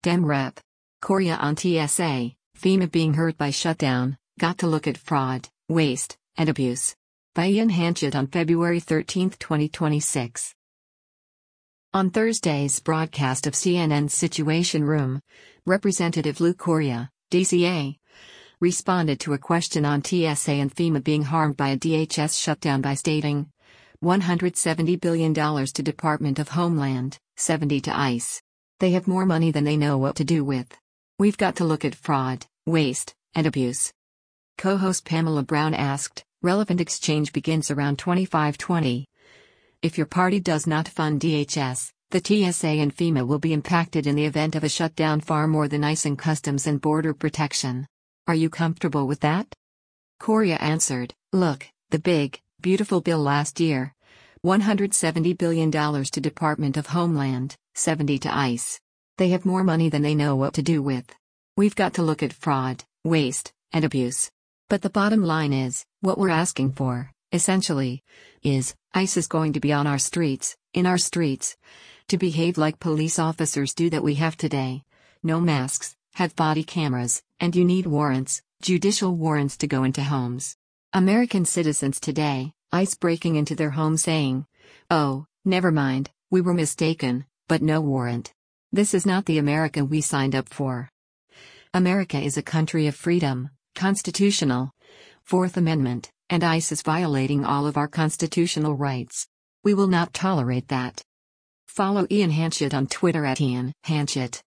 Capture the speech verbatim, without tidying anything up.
Dem Rep. Korea on T S A, FEMA being hurt by shutdown, got to look at fraud, waste, and abuse. By Ian Hanchett on February thirteenth, twenty twenty-six. On Thursday's broadcast of C N N's Situation Room, Representative Lou Correa, D C A, responded to a question on T S A and FEMA being harmed by a D H S shutdown by stating, one hundred seventy billion dollars to Department of Homeland, seventy to ICE. They have more money than they know what to do with. We've got to look at fraud, waste, and abuse. Co-host Pamela Brown asked, relevant exchange begins around twenty-five twenty. If your party does not fund D H S, the T S A and FEMA will be impacted in the event of a shutdown far more than ICE and Customs and Border Protection. Are you comfortable with that? Correa answered, look, the big, beautiful bill last year. one hundred seventy billion dollars to Department of Homeland, seventy to ICE. They have more money than they know what to do with. We've got to look at fraud, waste, and abuse. But the bottom line is, what we're asking for, essentially, is, ICE is going to be on our streets, in our streets, to behave like police officers do that we have today. No masks, have body cameras, and you need warrants, judicial warrants to go into homes. American citizens today, ICE breaking into their home saying, oh, never mind, we were mistaken, but no warrant. This is not the America we signed up for. America is a country of freedom, constitutional, Fourth Amendment, and ICE is violating all of our constitutional rights. We will not tolerate that. Follow Ian Hanchett on Twitter at Ian Hanchett.